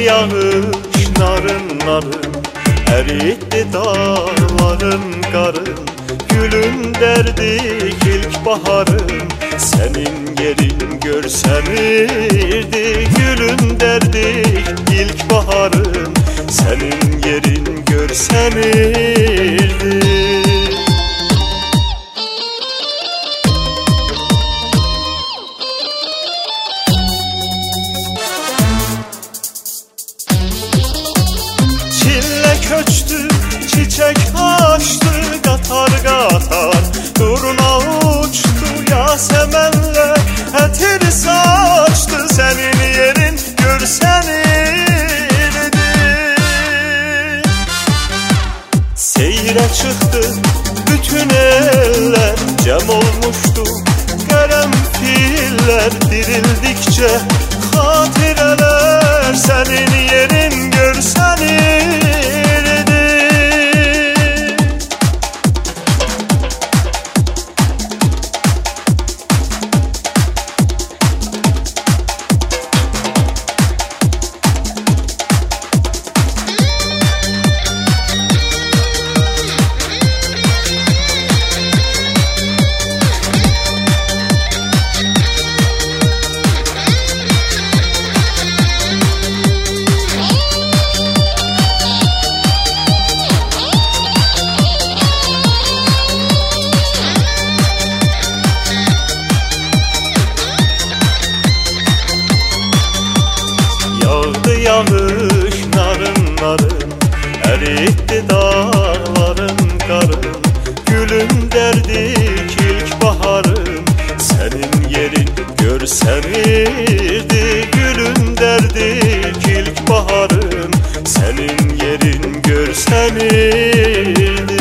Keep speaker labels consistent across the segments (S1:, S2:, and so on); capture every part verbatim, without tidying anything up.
S1: yağış narın narın, eritti dağların karın. Gülün derdik ilk baharın, senin yerin görsenirdi. Gülün derdik ilk baharın, senin yerin görsenirdi. Köçtü, çiçek açtı, katar katar duruna uçtu. Yasemenler etir saçtı, senin yerin görsenirdi. Seyre çıktı bütün eller, cem olmuştu karanfiller. Dirildikçe hatireler, senin yerin görsenirdi. Yağış narın narın, eritti dağların karın. Gülün derdik ilk baharın, senin yerin görsenirdi. Gülün derdik ilk baharın, senin yerin görsenirdi.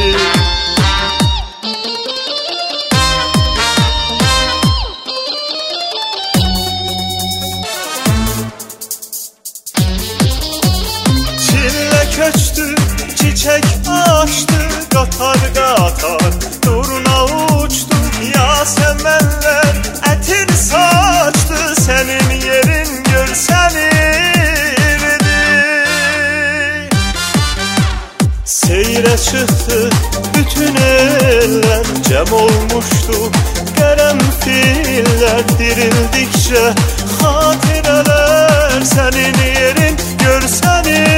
S1: Köçtü, çiçek açtı, katar katar duruna uçtu. Yasemenler etir saçtı, senin yerin görsenirdi. Seyre çıktı bütün eller, cem olmuştu karanfiller. Dirildikçe hatireler, senin yerin görsenirdi.